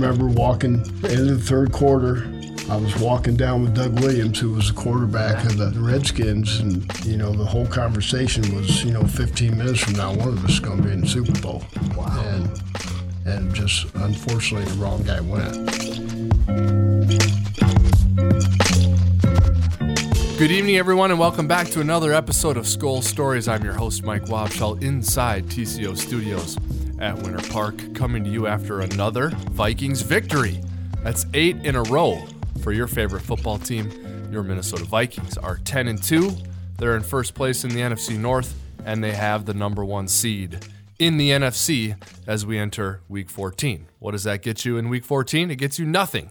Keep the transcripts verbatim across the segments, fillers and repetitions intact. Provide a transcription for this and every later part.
remember walking into the third quarter. I was walking down with Doug Williams, who was the quarterback of the Redskins, and, you know, the whole conversation was, you know, fifteen minutes from now, one of us is going to be in the Super Bowl. Wow. And, and just, unfortunately, the wrong guy went. Good evening, everyone, and welcome back to another episode of Skol Stories. I'm your host, Mike Wobschall, inside T C O Studios at Winter Park, coming to you after another Vikings victory. That's eight in a row for your favorite football team. Your Minnesota Vikings are ten and two. They're in first place in the N F C North, and they have the number one seed in the N F C as we enter Week fourteen. What does that get you in Week fourteen? It gets you nothing.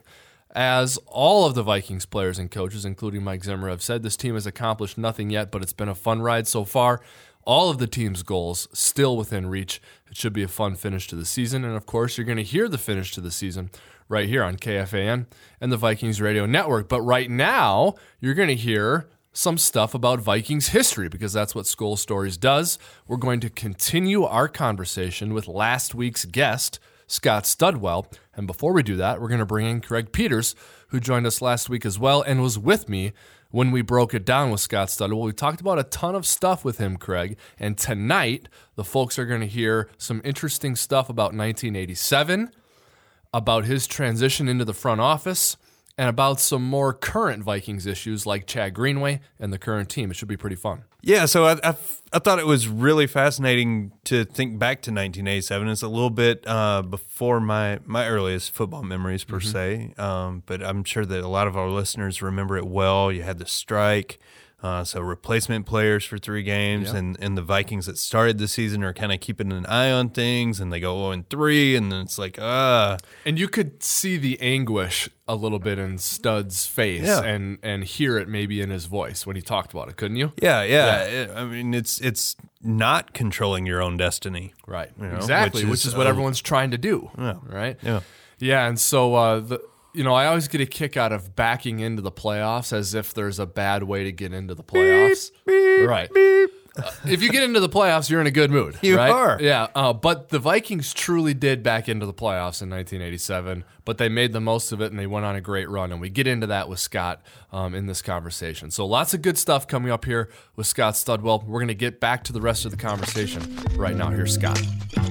As all of the Vikings players and coaches, including Mike Zimmer, have said, this team has accomplished nothing yet, but it's been a fun ride so far. All of the team's goals still within reach. It should be a fun finish to the season. And, of course, you're going to hear the finish to the season right here on K F A N and the Vikings Radio Network. But right now, you're going to hear some stuff about Vikings history, because that's what Skol Stories does. We're going to continue our conversation with last week's guest, Scott Studwell. And before we do that, we're going to bring in Craig Peters, who joined us last week as well and was with me when we broke it down with Scott Studwell. We talked about a ton of stuff with him, Craig. And tonight, the folks are going to hear some interesting stuff about nineteen eighty-seven, about his transition into the front office, and about some more current Vikings issues like Chad Greenway and the current team. It should be pretty fun. Yeah, so I, I, I thought it was really fascinating to think back to nineteen eighty-seven. It's a little bit uh, before my, my earliest football memories, per mm-hmm. se, um, but I'm sure that a lot of our listeners remember it well. You had the strike, uh, so replacement players for three games, yep. and, and the Vikings that started the season are kind of keeping an eye on things, and they go oh and three, and then it's like, ah. Uh. And you could see the anguish a little bit in Stud's face, yeah. and and hear it maybe in his voice when he talked about it, couldn't you? Yeah, yeah. yeah. It, I mean, it's it's not controlling your own destiny. Right, you know, exactly, which is, which is what uh, everyone's trying to do, yeah. right? Yeah. Yeah, and so, uh, the you know, I always get a kick out of backing into the playoffs as if there's a bad way to get into the playoffs. Beep, beep, right. Beep. Uh, if you get into the playoffs, you're in a good mood. You right? are. Yeah, uh, but the Vikings truly did back into the playoffs in nineteen eighty-seven, but they made the most of it, and they went on a great run, and we get into that with Scott um, in this conversation. So lots of good stuff coming up here with Scott Studwell. We're going to get back to the rest of the conversation right now. Here's Scott.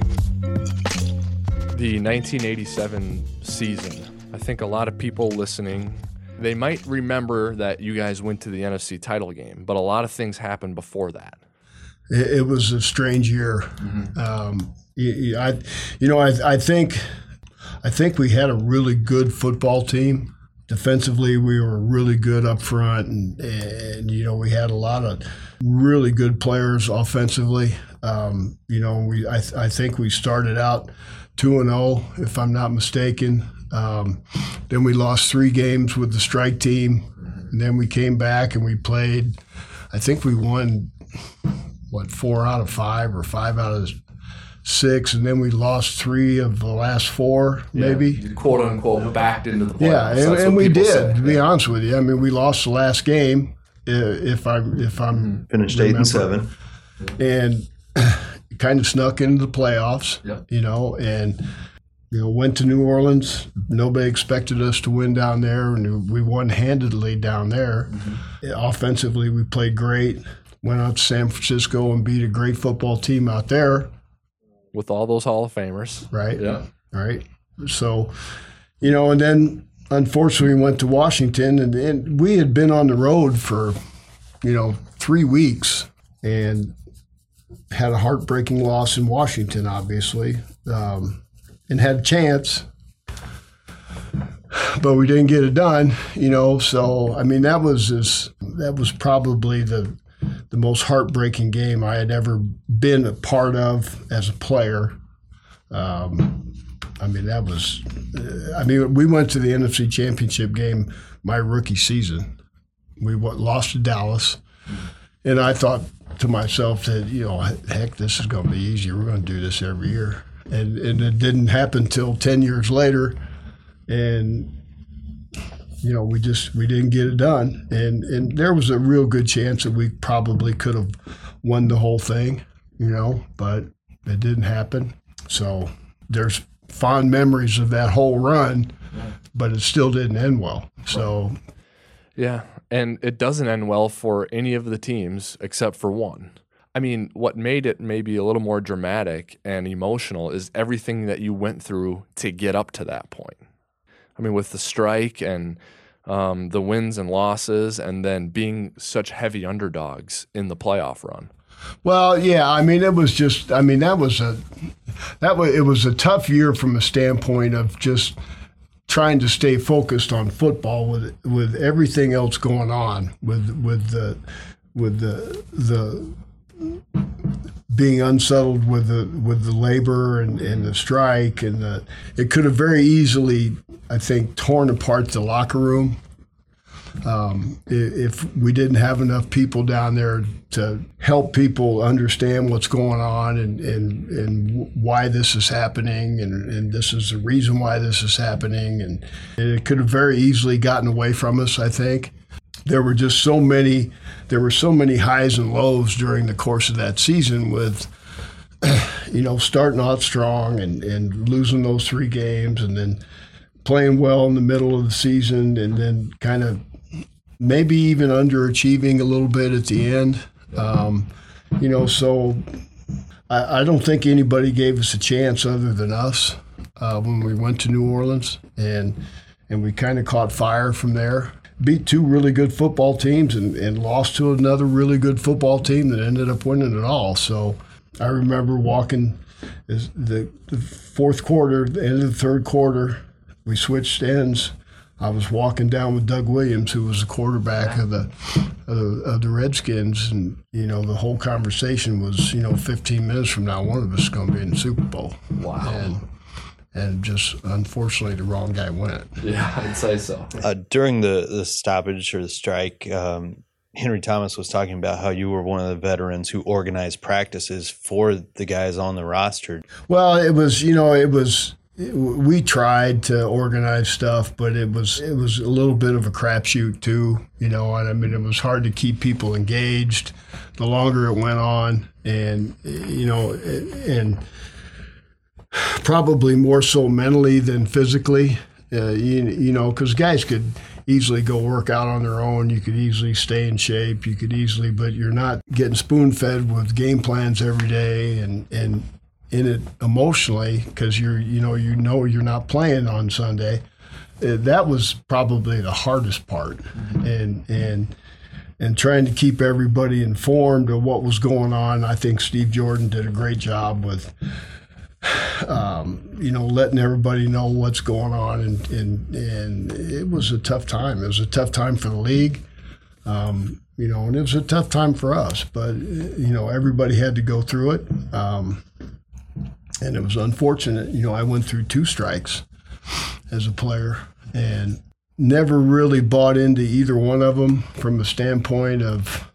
The nineteen eighty-seven season, I think a lot of people listening, they might remember that you guys went to the N F C title game, but a lot of things happened before that. It was a strange year. Mm-hmm. Um, you, I, you know, I, I think, I think we had a really good football team. Defensively, we were really good up front, and, and you know, we had a lot of really good players offensively. Um, you know, we, I, I think we started out two and zero, if I'm not mistaken. Um, then we lost three games with the strike team, and then we came back and we played. I think we won. What, four out of five or five out of six, and then we lost three of the last four, maybe. Yeah, quote unquote, backed into the playoffs. Yeah, and, and we did, say. to be yeah. honest with you. I mean, we lost the last game, if I if I'm finished eight and seven, and kind of snuck into the playoffs. Yep. You know, and you know went to New Orleans. Nobody expected us to win down there, and we won handedly down there. Mm-hmm. Offensively, we played great. Went out to San Francisco and beat a great football team out there. With all those Hall of Famers. Right. Yeah. Right. So, you know, and then unfortunately we went to Washington, and, and we had been on the road for, you know, three weeks and had a heartbreaking loss in Washington, obviously, um, and had a chance. But we didn't get it done, you know. So, I mean, that was as, that was probably the the most heartbreaking game I had ever been a part of as a player. Um, I mean, that was uh, – I mean, we went to the N F C Championship game my rookie season. We lost to Dallas, and I thought to myself that, you know, heck, this is going to be easy. We're going to do this every year. And, and it didn't happen until ten years later, and – you know, we just we didn't get it done, and and there was a real good chance that we probably could have won the whole thing, you know, but it didn't happen. So there's fond memories of that whole run, but it still didn't end well. So, yeah, and it doesn't end well for any of the teams except for one. I mean, what made it maybe a little more dramatic and emotional is everything that you went through to get up to that point. I mean, with the strike and um, the wins and losses, and then being such heavy underdogs in the playoff run. Well, yeah, I mean, it was just, I mean, that was a, that was, it was a tough year from a standpoint of just trying to stay focused on football with with everything else going on, with with the with the the being unsettled with the with the labor and, and the strike, and the, it could have very easily, I think, torn apart the locker room. Um, if we didn't have enough people down there to help people understand what's going on and, and, and why this is happening, and, and this is the reason why this is happening, and it could have very easily gotten away from us, I think. There were just so many, there were so many highs and lows during the course of that season with, you know, starting out strong and, and losing those three games, and then playing well in the middle of the season, and then kind of maybe even underachieving a little bit at the end. Um, you know, so I, I don't think anybody gave us a chance other than us uh, when we went to New Orleans, and and we kind of caught fire from there. Beat two really good football teams and, and lost to another really good football team that ended up winning it all. So I remember walking the, the fourth quarter, the end of the third quarter, we switched ends. I was walking down with Doug Williams, who was the quarterback of the, of the of the Redskins, and you know the whole conversation was, you know, fifteen minutes from now, one of us is going to be in the Super Bowl. Wow. And and just unfortunately, the wrong guy went. Yeah, I'd say so. Uh, during the, the stoppage or the strike, um, Henry Thomas was talking about how you were one of the veterans who organized practices for the guys on the roster. Well, it was, you know, it was. We tried to organize stuff, but it was it was a little bit of a crapshoot too, you know. And I mean, it was hard to keep people engaged the longer it went on, and you know, and probably more so mentally than physically, uh, you, you know, because guys could easily go work out on their own. You could easily stay in shape. You could easily, but you're not getting spoon-fed with game plans every day, and and. in it emotionally, because you're you know you know you're not playing on Sunday. Uh, that was probably the hardest part, mm-hmm. and and and trying to keep everybody informed of what was going on. I think Steve Jordan did a great job with um, you know letting everybody know what's going on, and and and it was a tough time. It was a tough time for the league. Um, you know, and it was a tough time for us, but you know everybody had to go through it. Um, And it was unfortunate. You know, I went through two strikes as a player and never really bought into either one of them from the standpoint of,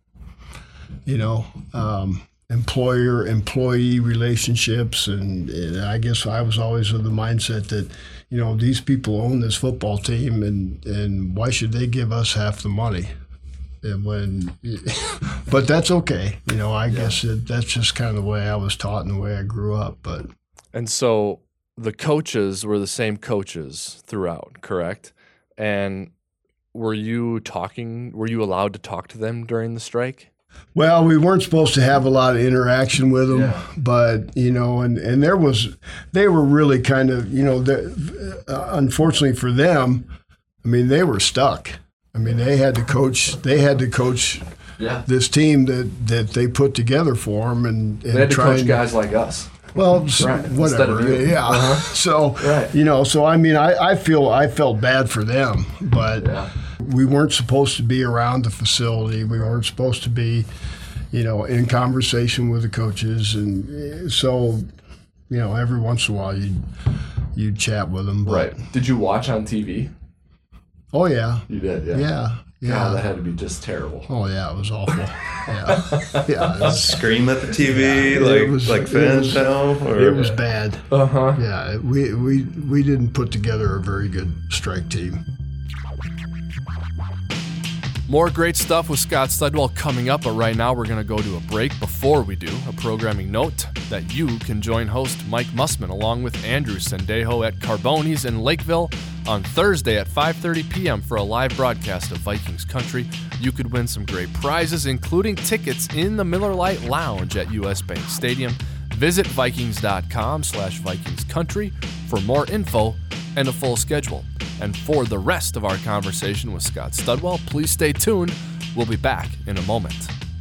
you know, um, employer-employee relationships. And, and I guess I was always of the mindset that, you know, these people own this football team, and, and why should they give us half the money? And when, but that's okay. You know, I yeah. guess it, that's just kind of the way I was taught and the way I grew up. But and so the coaches were the same coaches throughout, correct? And were you talking? Were you allowed to talk to them during the strike? Well, we weren't supposed to have a lot of interaction with them, yeah. but you know, and, and there was, they were really kind of, you know, uh, unfortunately for them, I mean, they were stuck. I mean, they had to coach. They had to coach yeah. this team that, that they put together for them, and, and they had to try coach and, guys like us. Well, right. whatever. Yeah. Uh-huh. So right. you know, so I mean, I, I feel I felt bad for them, but yeah. we weren't supposed to be around the facility. We weren't supposed to be, you know, in conversation with the coaches, and so you know, every once in a while you'd you'd chat with them. But, right. Did you watch on T V? Oh, yeah. You did, yeah. Yeah, yeah. God, that had to be just terrible. Oh, yeah, it was awful. Yeah. yeah was, Scream at the T V, yeah, like was, like fans now? Or? It was bad. Uh-huh. Yeah, we, we, we didn't put together a very good strike team. More great stuff with Scott Studwell coming up, but right now we're going to go to a break. Before we do, a programming note that you can join host Mike Mussman along with Andrew Sendejo at Carboni's in Lakeville on Thursday at five thirty p.m. for a live broadcast of Vikings Country. You could win some great prizes, including tickets in the Miller Lite Lounge at U S Bank Stadium. Visit Vikings.com slash Vikings Country for more info and a full schedule. And for the rest of our conversation with Scott Studwell, please stay tuned. We'll be back in a moment.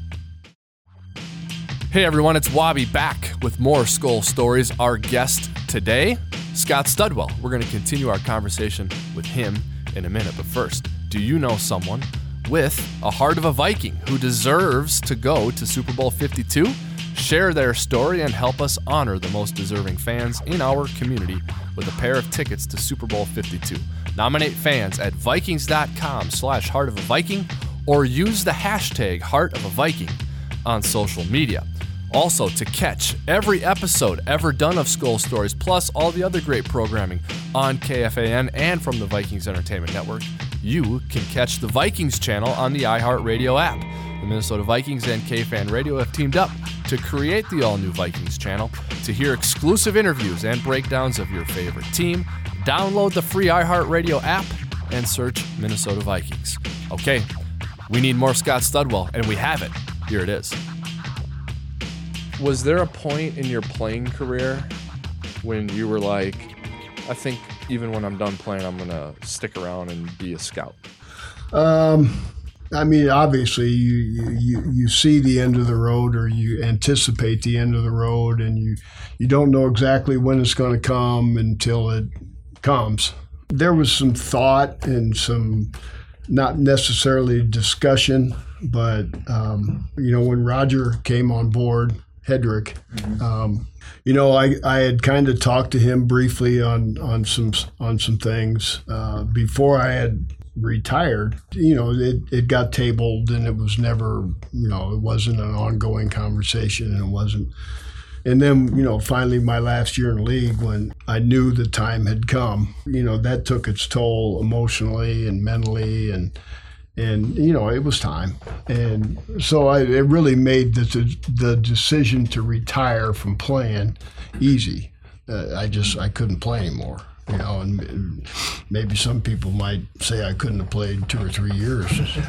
Hey everyone, it's Wabi back with more Skull Stories. Our guest today, Scott Studwell. We're going to continue our conversation with him in a minute. But first, do you know someone with a heart of a Viking who deserves to go to Super Bowl fifty-two? Share their story and help us honor the most deserving fans in our community with a pair of tickets to Super Bowl fifty-two. Nominate fans at Vikings.com slash Heart of a Viking or use the hashtag Heart of a Viking on social media. Also, to catch every episode ever done of Skull Stories, plus all the other great programming on K F A N and from the Vikings Entertainment Network, you can catch the Vikings channel on the iHeartRadio app. The Minnesota Vikings and K-Fan Radio have teamed up to create the all-new Vikings channel. To hear exclusive interviews and breakdowns of your favorite team, download the free iHeartRadio app and search Minnesota Vikings. Okay, we need more Scott Studwell, and we have it. Here it is. Was there a point in your playing career when you were like, I think even when I'm done playing, I'm going to stick around and be a scout? Um, I mean, obviously, you, you you see the end of the road, or you anticipate the end of the road, and you, you don't know exactly when it's going to come until it comes. There was some thought and some, not necessarily discussion, but, um, you know, when Roger came on board, Hedrick, mm-hmm. um, you know, I, I had kind of talked to him briefly on, on some on some things uh, before I had retired. You know, it, it got tabled, and it was never, you know, it wasn't an ongoing conversation, and it wasn't. And then, you know, finally my last year in the league, when I knew the time had come, you know, that took its toll emotionally and mentally, and And, you know, it was time. And so I, it really made the, the decision to retire from playing easy. Uh, I just, I couldn't play anymore, you know, and maybe some people might say I couldn't have played two or three years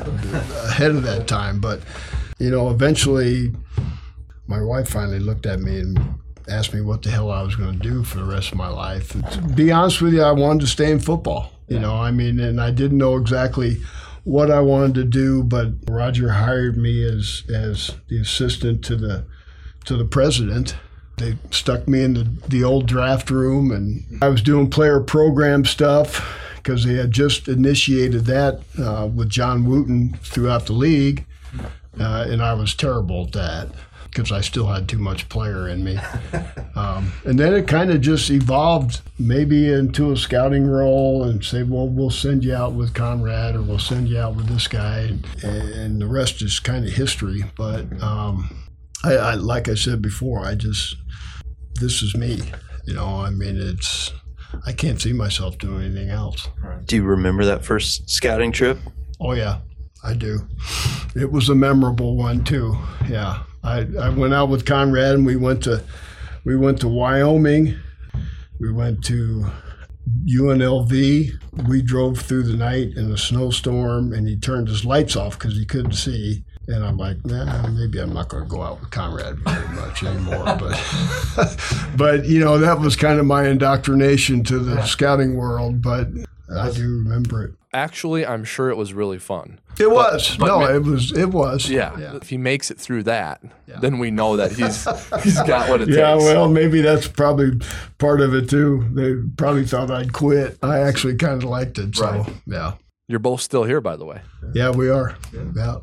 ahead of that time. But, you know, eventually my wife finally looked at me and asked me what the hell I was going to do for the rest of my life. And to be honest with you, I wanted to stay in football, you know, I mean, and I didn't know exactly what I wanted to do, but Roger hired me as as the assistant to the to the president. They stuck me in the, the old draft room, and I was doing player program stuff because they had just initiated that uh, with John Wooten throughout the league, uh, and I was terrible at that because I still had too much player in me. Um, and then it kind of just evolved maybe into a scouting role and say, well, we'll send you out with Conrad, or we'll send you out with this guy. And, and the rest is kind of history. But um, I, I, like I said before, I just, this is me. You know, I mean, it's, I can't see myself doing anything else. Do you remember that first scouting trip? Oh, yeah, I do. It was a memorable one, too. Yeah. I, I went out with Conrad, and we went to we went to Wyoming. We went to U N L V. We drove through the night in a snowstorm, and he turned his lights off because he couldn't see. And I'm like, nah, maybe I'm not going to go out with Conrad very much anymore. But, but you know, that was kind of my indoctrination to the scouting world. But I do remember it. Actually, I'm sure it was really fun. It was. But, but no, ma- it was. It was. Yeah. yeah. If he makes it through that, yeah. then we know that he's he's got what it yeah, takes. Yeah, well, maybe that's probably part of it too. They probably thought I'd quit. I actually kind of liked it. So, right. yeah. You're both still here, by the way. Yeah, we are. Yeah. yeah.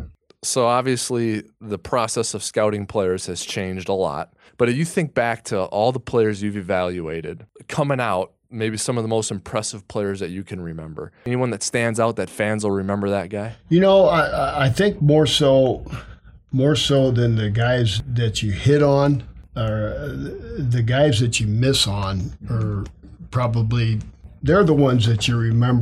So obviously, the process of scouting players has changed a lot. But if you think back to all the players you've evaluated coming out, maybe some of the most impressive players that you can remember. Anyone that stands out that fans will remember that guy? You know, I, I think more so, more so than the guys that you hit on, or the guys that you miss on, are probably, they're the ones that you remember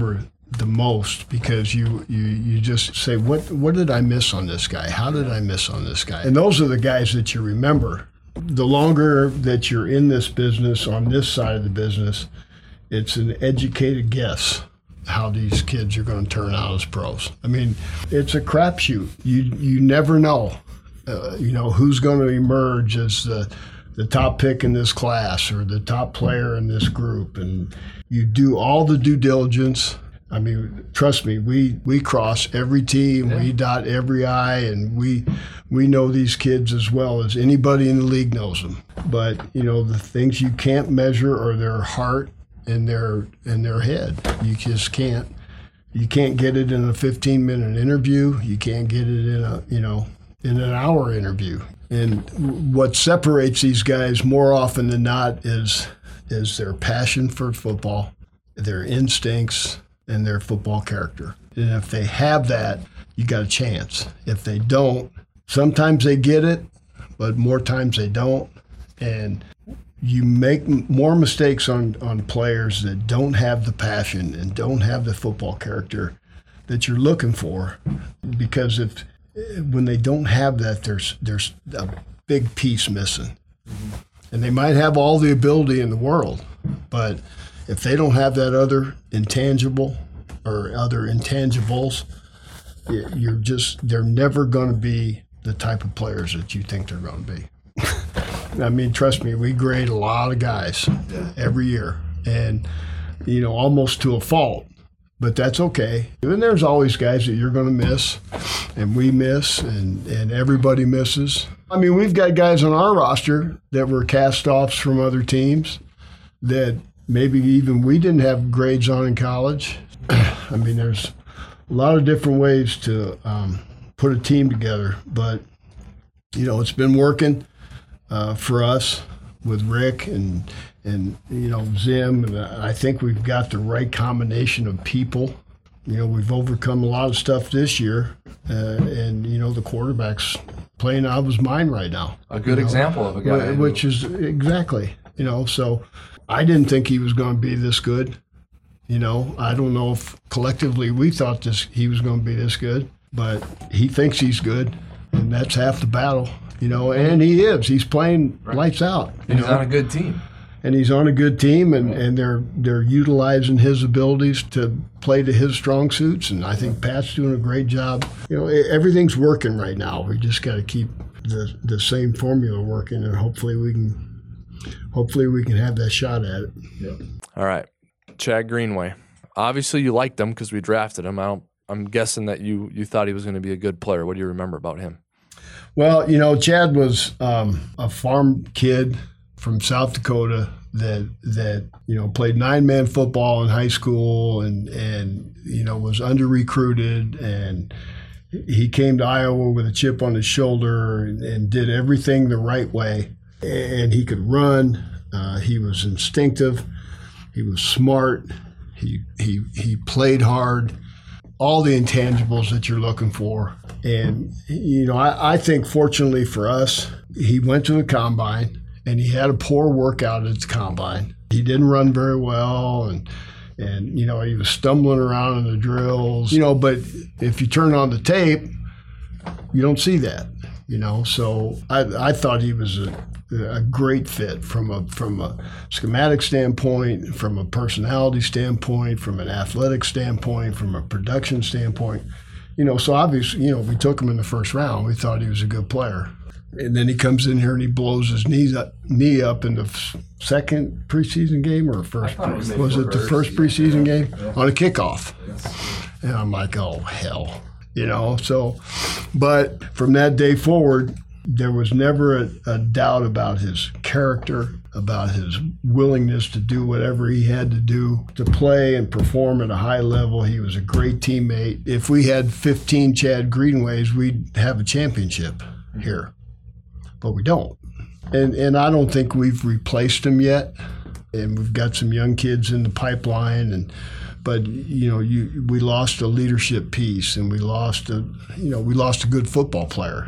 the most because you, you you just say, what what did I miss on this guy? How did I miss on this guy? And those are the guys that you remember. The longer that you're in this business, on this side of the business, it's an educated guess how these kids are going to turn out as pros. I mean, it's a crapshoot. You you never know, uh, you know, who's going to emerge as the the top pick in this class or the top player in this group, and you do all the due diligence. I mean, trust me, we, we cross every T and yeah. we dot every I, and we we know these kids as well as anybody in the league knows them. But, you know, the things you can't measure are their heart and their and their head. You just can't. You can't get it in a fifteen minute interview. You can't get it in a, you know, in an hour interview. And what separates these guys more often than not is is their passion for football, their instincts, and their football character. And if they have that, you got a chance. If they don't, sometimes they get it, but more times they don't. And you make more mistakes on, on players that don't have the passion and don't have the football character that you're looking for, because if when they don't have that, there's there's a big piece missing. Mm-hmm. And they might have all the ability in the world, but if they don't have that other intangible or other intangibles, you're just, they're never going to be the type of players that you think they're going to be. I mean, trust me, we grade a lot of guys every year, and, you know, almost to a fault, but that's okay. And there's always guys that you're going to miss, and we miss, and, and everybody misses. I mean, we've got guys on our roster that were cast-offs from other teams that maybe even we didn't have grades on in college. I mean, there's a lot of different ways to um, put a team together, but, you know, it's been working uh, for us with Rick and, and, you know, Zim, and I think we've got the right combination of people. You know, we've overcome a lot of stuff this year, uh, and, you know, the quarterback's playing out of his mind right now. A good you example know, of a guy. Which is, exactly, you know, so I didn't think he was going to be this good. You know, I don't know if collectively we thought this he was going to be this good, but he thinks he's good, and that's half the battle, you know, and he is. He's playing right. lights out. And he's know? on a good team. And he's on a good team, and, and they're they're utilizing his abilities to play to his strong suits, and I think Pat's doing a great job. You know, everything's working right now. We just got to keep the the same formula working, and hopefully we can hopefully we can have that shot at it. Yeah. All right, Chad Greenway. Obviously, you liked him because we drafted him. I don't, I'm guessing that you you thought he was going to be a good player. What do you remember about him? Well, you know, Chad was um, a farm kid from South Dakota that that you know played nine man football in high school and and you know was under recruited, and he came to Iowa with a chip on his shoulder and, and did everything the right way. And he could run. Uh, he was instinctive. He was smart. He he he played hard. All the intangibles that you're looking for. And you know, I, I think fortunately for us, he went to the combine. And he had a poor workout at the combine. He didn't run very well, and and you know he was stumbling around in the drills. You know, but if you turn on the tape, you don't see that. You know, so I I thought he was a a great fit from a from a schematic standpoint, from a personality standpoint, from an athletic standpoint, from a production standpoint. You know, so obviously, you know, we took him in the first round. We thought he was a good player. And then he comes in here and he blows his knees up, knee up in the f- second preseason game or first. Pre- was, was it the first preseason yeah. game? Yeah. On a kickoff. Yes. And I'm like, oh, hell. You know, so, but from that day forward, there was never a, a doubt about his character, about his willingness to do whatever he had to do to play and perform at a high level. He was a great teammate. If we had fifteen Chad Greenways, we'd have a championship here. But we don't. And and I don't think we've replaced him yet. And we've got some young kids in the pipeline. And but you know, you we lost a leadership piece, and we lost a you know, we lost a good football player.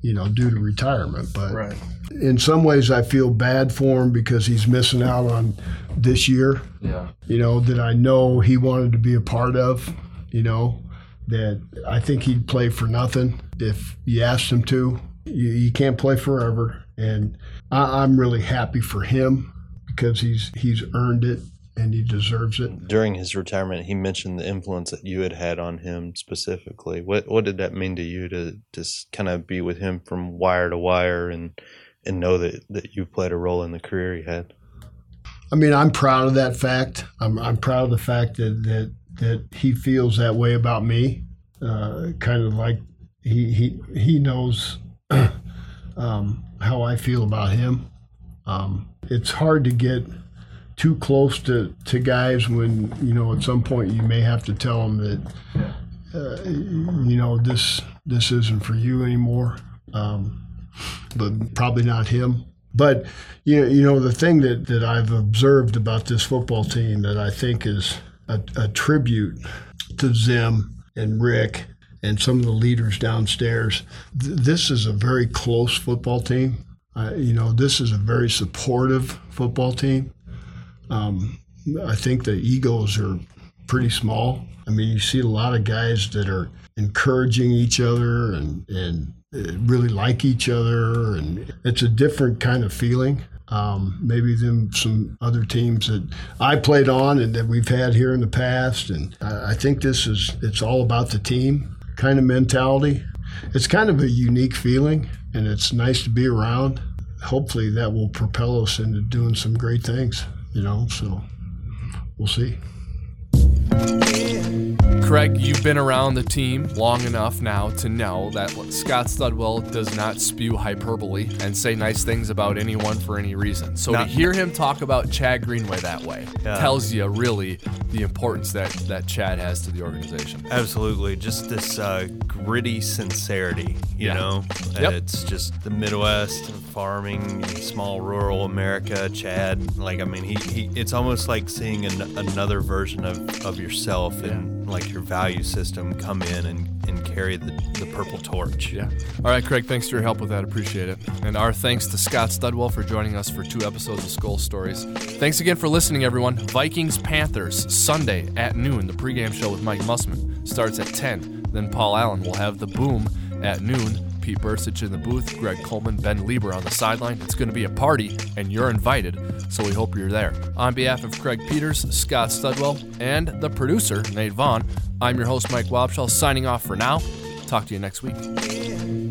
you know, due to retirement. But Right. in some ways, I feel bad for him because he's missing out on this year. Yeah. You know, that I know he wanted to be a part of. You know, that I think he'd play for nothing if you asked him to. You, you can't play forever, and I, I'm really happy for him because he's he's earned it and he deserves it. During his retirement, he mentioned the influence that you had had on him specifically. What what did that mean to you to just kind of be with him from wire to wire and and know that, that you played a role in the career he had? I mean, I'm proud of that fact. I'm I'm proud of the fact that that, that he feels that way about me. Uh, kind of like he he he knows um, how I feel about him. Um, it's hard to get too close to, to guys when, you know, at some point you may have to tell them that, uh, you know, this this isn't for you anymore, um, but probably not him. But, you know, you know the thing that, that I've observed about this football team that I think is a, a tribute to Zim and Rick and some of the leaders downstairs, th- this is a very close football team. Uh, you know, this is a very supportive football team. Um, I think the egos are pretty small. I mean, you see a lot of guys that are encouraging each other and, and really like each other, and it's a different kind of feeling. Um, maybe than some other teams that I played on and that we've had here in the past. And I, I think this is, it's all about the team kind of mentality. It's kind of a unique feeling, and it's nice to be around. Hopefully that will propel us into doing some great things. You know, so we'll see. Craig, you've been around the team long enough now to know that Scott Studwell does not spew hyperbole and say nice things about anyone for any reason. So Not- to hear him talk about Chad Greenway that way Yeah. tells you really the importance that, that Chad has to the organization. Absolutely. Just this uh, gritty sincerity, you Yeah. know? Yep. It's just the Midwest, farming, small rural America, Chad. Like, I mean, he, he it's almost like seeing an, another version of, of yourself and like your value system come in and, and carry the, the purple torch. Yeah. All right, Craig, thanks for your help with that. Appreciate it. And our thanks to Scott Studwell for joining us for two episodes of Skull Stories. Thanks again for listening, everyone. Vikings-Panthers, Sunday at noon. The pregame show with Mike Mussman starts at ten. Then Paul Allen will have the boom at noon. Pete Bursich in the booth, Greg Coleman, Ben Lieber on the sideline. It's going to be a party, and you're invited, so we hope you're there. On behalf of Craig Peters, Scott Studwell, and the producer, Nate Vaughn, I'm your host, Mike Wobschall, signing off for now. Talk to you next week.